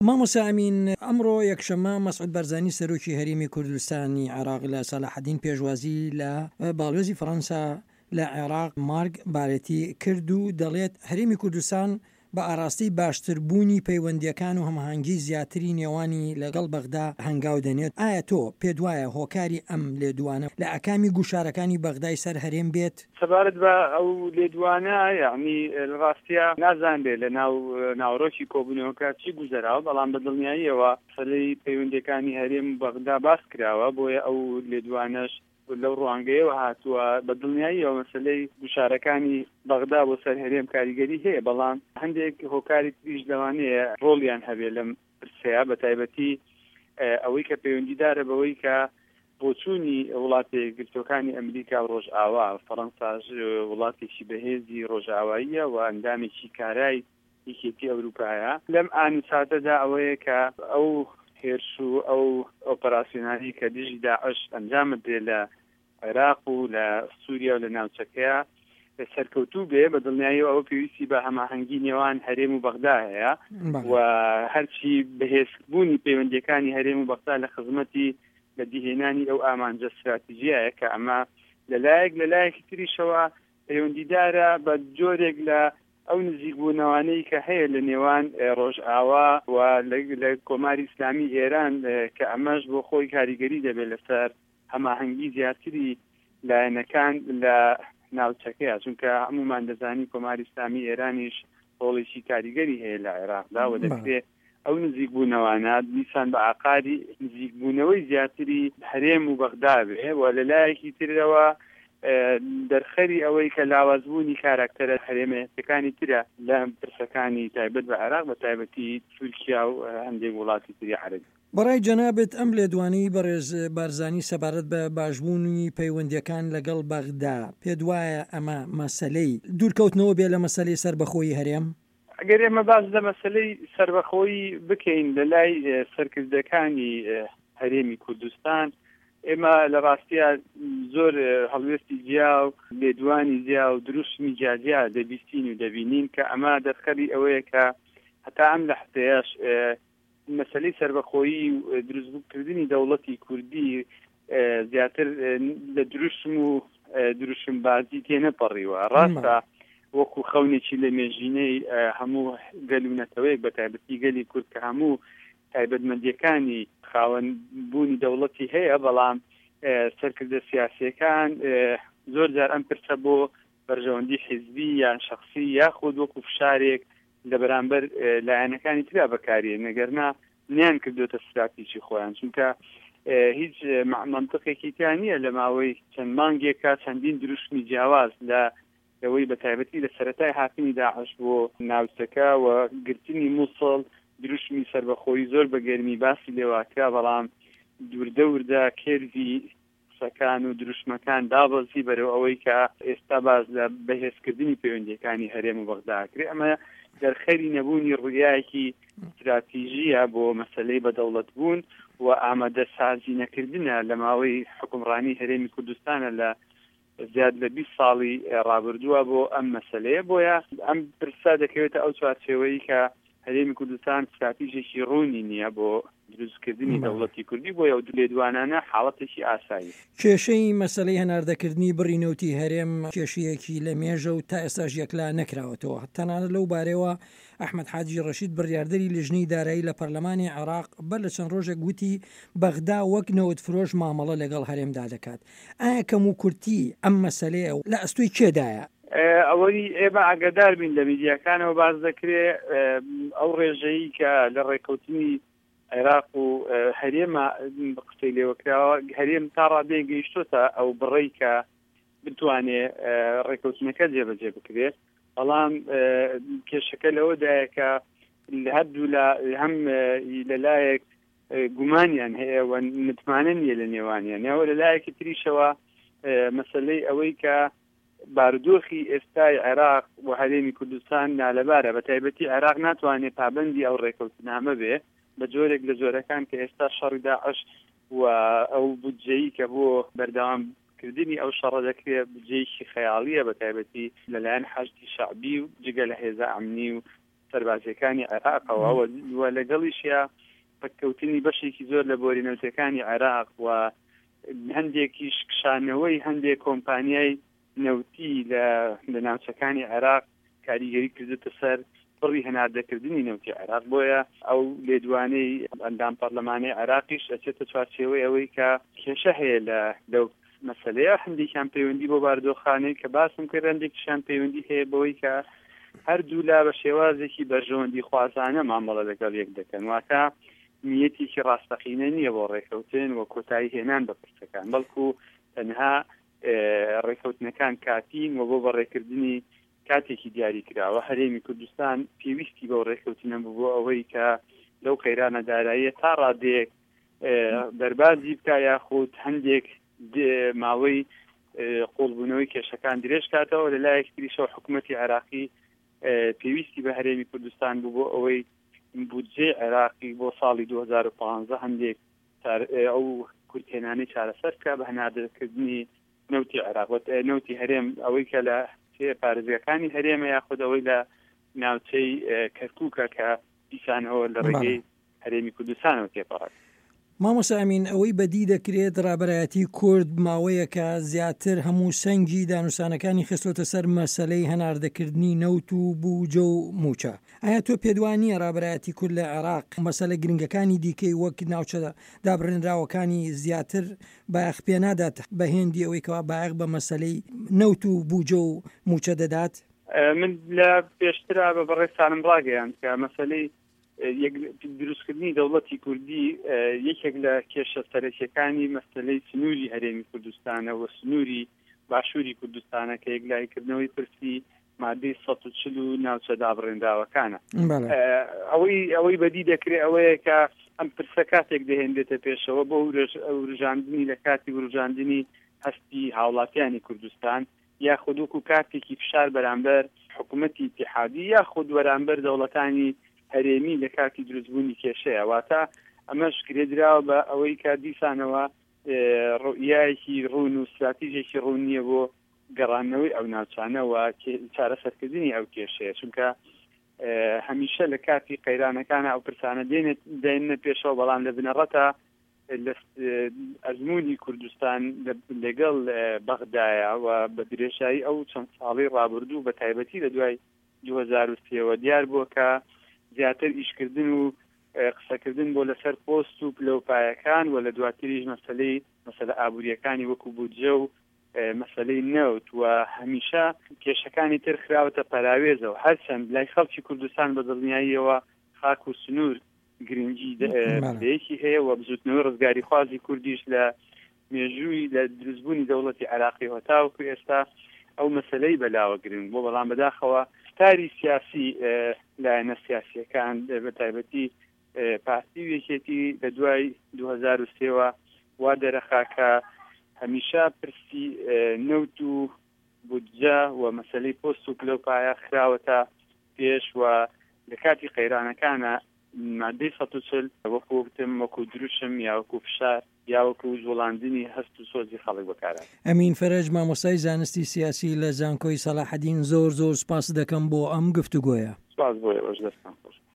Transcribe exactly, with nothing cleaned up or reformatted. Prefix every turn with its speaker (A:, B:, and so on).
A: مامۆستا ئەمین، ئەمڕۆ یەکشەممە مەسعود بەرزانی سەرۆکی هەرێمی کوردستانی عێراق لە سەلاحەدین پێشوازی لە باڵیۆزی فەڕەنسا لە عێراق مارگ بارەتی کرد و دەڵێت هەرێمی کوردستان بە ئاراستی باشتربوونی پەیوەندیەکان و هەماهەنگی زیاتری نێوانی لەگەڵ بەغدا هەنگاو دەنێت. ئایا تۆ پێت وایە هۆکاری ئەم لێدوانە لە ئەکامی گوشارەکانی بەغدای سەر هەرێم بێت؟
B: سەبارەت بە ئەو لێدوانە یعنی ڕاستیە نازانبێ لە ناو ناوڕۆکی کۆبوونەوەکە چی گوزەراوە، بەڵام بە دڵنیاییەوە سەرەی پەیوەندیەکانی هەرێم بەغدا باس کراوە، بۆیە ئەو لێدوانەش لەو ڕوانگەیەوە هاتووە. بە دڵنیاییەوە مەسەلەی گوشارەکانی بەغدا بۆ سەر هەرێم کاریگەری هەیە، بەڵام هەندێک هۆکاری تریش لەوانەیە ڕۆڵیان هەبێ لەم پرسەیە، بە تایبەتی ئەوەی کە پەیوەندیدارە بەوەی کە بۆچوونی وڵاتە یەکگرتووەکانی ئەمریکا و ڕۆژئاوا، فەڕەنساش وڵاتێکی بەهێزی ڕۆژئاواییە و ئەندامێکی کارای یەکێتی ئەوروپایە. لەم ئانوساتەدا ئەوەیە کە ئەو هێرش و ئەو ئۆپەراسیۆنالی کە دژی داعش ئەنجامت دێ لە عێراق و لە سووریا و لە ناوچەکەیە سەرکەوتوو بێ، بە دڵنیاییەوە ئەوە پێویستی بە هەماهەنگی نێوان هەرێم و بەغدا هەیە و هەرچی بەهێزبوونی پەیوەندیەکانی هەرێم و بەغدا لە خزمەتی لە دیهێنانی ئەو ئامانجە استراتیژیایە کە ئەمە لەلایەک لەلایەکی تریشەوە پەیوەندیدارە بە جۆرێک لە ئەو نزیکبوونەوانەی کە هەیە لە نێوان ڕۆژئاوا و لە کۆماری ئیسلامی ئێران کە ئەمەش بۆ خۆی کاریگەری دەبێت لەسەر هەماهەنگی زیاتری لایەنەکان لە ناوچەکەیە، چونکە هەمومان دەزانی کۆماری ئیسلامی ئێرانیش ڕۆڵێکی کاریگەری هەیە لە عێراقدا و دەکرێت ئەو نزیکبوونەوانە دیسان بە عقاری نزیکبوونەوەی زیاتری هەرێم و بەغدا بێ و لەلایەکی ترەوە دەرخەری ئەوەی کە لاوازبوونی کاراکتەرە هەرێمەکانی ترە لە پرسەکانی تایبەت بە عێراق، بە تایبەتی تورکیا و هەندێک وڵاتی تری عەرەبی.
A: بەڕای جەنابێت ئەم لێدوانەی بەڕێز بارزانی سەبارەت بە باشبوونی پەیوەندیەکان لەگەڵ بەغدا پێت وایە ئەمە مەسەلەی دوورکەوتنەوە بێ لە مەسەلەی سەربەخۆیی هەرێم؟
B: ئەگەر ئێمە باس لە مەسەلەی سەربەخۆیی بکەین لە لای سەرکردەکانی هەرێمی کوردستان، ئێمە لە ڕاستیە زۆر هەڵوێستی جیا و لێدوانی جیا و دروستمی جاجیا دەبیستین و دەبینین کە ئەمە دەرخەری ئەوەیە کە هەتا ئەم لە حتەیەش مەسەلەی سەربەخۆیی و دروستبوونکردنی دەوڵەتی کوردی زیاتر لە دروشم و دروشم بازی تێنەپەڕیوە. ڕاستە وەکو خەونێکی لە مێژینەی هەموو گەلوونەتەوەیەک بە تایبەتی گەلی کورد کە هەموو تایبەتمەندیەکانی خاوەن بوونی دەوڵەتی هەیە، بەڵام سەرکردە سیاسیەکان زۆر جار ئەم پرسە بۆ بەرژەوەندی حیزبی یان شخصی یاخود وەکو فشارێک لە بەرامبەر لایەنەکانی ترا بەکارێن، نەگەرنا نیان کردوتە استراتیژی خۆیان، چونکە هیچ منطقێکی تیا نییە لە ماوەی چەند مانگێکە چەندین دروشمی جیاواز لە ئەوەی بە تایبەتی لە سەرەتای هاتنی داعش بۆ ناوچەکە و گرتنی مووسڵ دروشمی سەربەخۆیی زۆر بە گەرمی باسی لێواکرا، بەڵام دووردە وردە کێرزی سەکان و دروشمەکان دابەزی بەرەو ئەوەی کە ئێستا باز لە بەهێزکردنی پەیوەندیەکانی هەرێم و بەغداکرێ. ئەمە دەرخەری نەبوونی ڕوویایەکی استراتیژیە بۆ مەسەلەی بەدەوڵەت بوون و ئامادە سازی نەکردنە لە ماوەی حکومڕانی هەرێمی کوردستانە لە زیاد لە بیست ساڵی ڕابردووە بۆ ئەم مەسەلەیە. بۆیە ئەم پرسا دەکەوێتە ئەو چوارچێوەی کە هەرێمی کوردستان استراتیژێکی ڕوونی نییە بۆ دروستکردنی دەوڵەتی کوردی، بۆ ئەو لێدوانانە حاڵەتێکی ئاسایی.
A: کێشەی مەسەلەی هەناردەکردنی بڕینەوتی هەرێم کێشەیەکی لە مێژە و تا ئێستاش یەکلا نەکراوەتەوە. تەنانەت لەو بارەوە ئەحمەد حاجی ڕەشید بڕیاردەری لیژنەی دارایی لە پەرلەمانی عێراق بەر لە چەند ڕۆژێک گوتی بەغدا وەک نەوتفرۆش مامەڵە لەگەڵ هەرێمدا دەکات. ئایا کەم و کورتی ئەم مەسەلەیە لە ئەستۆی کێدایە؟
B: ئەوەی ئێمە ئاگادار بین لە میدیاکانەوە باز دەکرێت ئەو ڕێژەیە کە لە ڕێکەوتنی عێراق و هەرێمە قسەی لێوەکراوە، هەرێم تا ڕادەیە گەیشتۆتە ئەو بڕێی کە بتوانێت ڕێکەوتنەکە جێبەجێ بکرێت، بەڵام کێشەکە لەوەدایە کە هەردوو لە هەم لەلایەک گومانیان هەیە و متمانە نیە لە نێوانیان، یاوە لەلایەکی تریشەوە مەسەلەی ئەوەی کە بارودۆخی ئێستای عێراق و هەرێمی کوردستان نالەبارە، بە تایبەتی عێراق ناتوانێت پابەندی ئەو ڕێکەوتنامە بێ بە جۆرێک لە جۆرەکان کە ئێستا شەڕی داعش و ئەو بودجەیی کە بۆ بەردەوامکردنی ئەو شەڕە دەکرێت بودجەیەکی خەیاڵیە، بە تایبەتی لەلایەن حەشتی شەعبی و جگە لە هێزە ئەمنی و سەربازەکانی عێراقەوە و لەگەڵیشیا پەککەوتنی بەشێکی زۆر لە بۆری نەوتەکانی عێراق و هەندێکیش کشانەوەی هەندێک کۆمپانیای نەوتی لە ناوچەکانی عێراق کاریگەری کردوتە سەر بڕی هەناردەکردنی نەوتی عێراق بۆیە ئەو لێدوانەی ئەندام پەرلەمانەی عێراقیش ئەچێتە چوارچێوەی ئەوەی کە کێشە هەیە لە لەو مەسەلەیە هەندێکیان پەیوەندی بۆ باردۆخانەی کە باسم کرد هەندێکیشان پەیوەندی هەیە بەوەی کە هەردوو لا بە شێوازێکی بەرژەوەندی خوازانە مامەڵە لەگەڵ یەک دەکەن واتە نیەتێکی ڕاستەقینە نییە بۆ ڕێکەوتن و کۆتایی هێنان بە پرسەکان بەڵکو تەنها ڕێکەوتنەکان کاتین و بۆ بەڕێکردنی کاتێکی دیاری کراوە هەرێمی کوردستان پێویستی بۆ ڕێکەوتنە بوو ئەوەی کە لەو قەیرانە داراییە تا ڕادێک دەربازی بکە یاخود هەندێک ماوەی قوڵبوونەوەی کێشەکان درێژ کاتەوە لە لایەکتریشەوە حکوومەتی عێراقی پێویستی بە هەرێمی کوردستان بوو بۆ ئەوەی بودجێ عێراقی بۆ ساڵی دوو هەزار و پانزدە هەندێک ئەو کورتێنانەی چارەسەر بکە بە هەناردەکردنی نەوتی عێراق نەوتی هەرێم ئەوەی کە لە پارێزگەکانی هەرێمە یاخود ئەوەی لە ناوچەی کەرکووکە کە دیسانەوە لە ڕێگەی هەرێمی کوردستانەوە تێپەڕێت.
A: مامۆستا ئەمین ئەوەی بەدی دەکرێت ڕابەرایەتی کورد ماوەیەکە زیاتر هەموو سەنگی دانوسانەکانی خستۆتە سەر مەسەلەی هەناردەکردنی نەوت و بووجە و موچە. ئایا تۆ پێدوانیە ڕابەرایەتی کورد لە عێراق مەسەلە گرنگەکانی دیکەی وەک ناوچە دابڕێنراوەکانی زیاتر بایەخ پێ نادات بە هێندی ئەوەی کەوا بایەخ بە مەسەلەی نەوت و بووجە و موچە دەدات؟
B: من لە پێشترا بە بەڕێستانم ڕاگەیان کە مەسەلەی دروستکردنی دەوڵەتی کوردی یەکێک لە کێشە سەرەکیەکانی مەسەلەی سنووری هەرێمی کوردستانە و سنووری باشووری کوردستانە کە یەکلایکردنەوەی پرسی مادەی سەد و چل و ناوچە دابڕێندراوەکانە. ئەوەی ئەوەی بەدی دەکرێت ئەوەیە کە ئەم پرسە کاتێک دەهێنرێتە پێشەوە بۆ ورژاندنی لە کاتی ورژاندنی هەستی هاوڵاتیانی کوردستان یاخود وەکو کاتێکی فشار بەرامبەر حکوومەتی ئیتیحادی یاخود بەرامبەر دەوڵەتانی هەرێمی لە کاتی دروستبوونی کێشەیە واتە ئەمەش کرێدراوە بە ئەوەی کا دیسانەوە ڕوئیایەکی ڕوون و استراتیژێکی ڕوون نییە بۆ گەڕانەوەی ئەو ناوچانەوە چارەسەرکردنی ئەو کێشەیە چونکە هەمیشە لە کاتی قەیرانەکانە ئەو پرسانە دێنە پێشەوە بەڵام لە بنەڕەتە ئەزمموی کوردستان لەگەڵ بەغدایە و بە درێژایی ئەو چەند ساڵی ڕابردوو بە تایبەتی لە دوای دوو هەزار و سێەوە دیار بووە کە زیاتر ئیشکردن و قسەکردن بۆ لەسەر پۆست و پلەپایەکان و لە دواتریش مەسەلەی مەسەلە ئابوووریەکانی وەکو بودجە و مەسەلەی نەوت و هەمیشە کێشەکانی تر خراوەتە پەراوێزەوە هەرچەند لای خەڵکی کوردستان بە دڵنیاییەوە خاک و سنوور گرنگی دەیەکی هەیە و بزوتنەوەی ڕزگاری خوازی کوردیش لە مێژووی لە دروستبوونی دەوڵەتی عێراقی هەتاوەکو ئێستا ئەو مەسەلەی بەلاوە گرنگ بۆ بەڵام بەداخەوە تاری سیاسی لایەنە سیاسیەکان بە تایبەتی پارتی وێکێتی لە دوای دوو هەزار و سێەوە وا دەرەخا کە هەمیشە پرسی نەوت و بودجە و مەسەلەی پۆست و کلۆپایە خراوەتە پێش و لە کاتی قەیرانەکانە مادەی سەد و چل وەکو وتم وەکو دروشم یا وەکو فشار یا وەکو زوڵاندنی هەست و سۆزی خەڵک بەکارە.
A: ئەمین فەرەج مامۆستای زانستی سیاسی لە زانکۆی سەلاحەدین زۆر زۆر سپاس دەکەم بۆ ئەم گفتوگۆیە.
B: سپاس بۆ ئێوەش دەستم.